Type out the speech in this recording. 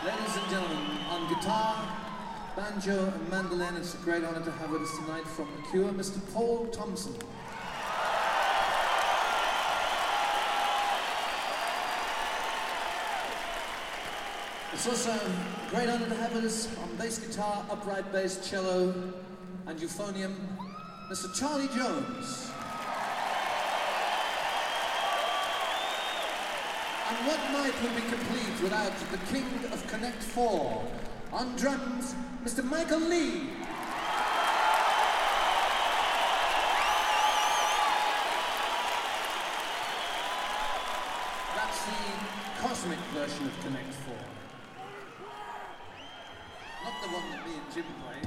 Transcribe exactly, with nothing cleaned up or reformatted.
Ladies and gentlemen, on guitar, banjo and mandolin, it's a great honor to have with us tonight from The Cure, Mister Paul Thompson. It's also a great honor to have with us on bass guitar, upright bass, cello and euphonium, Mister Charlie Jones. And what night would be complete without the king of Connect Four? On drums, Mister Michael Lee. That's the cosmic version of Connect Four. Not the one that me and Jim played.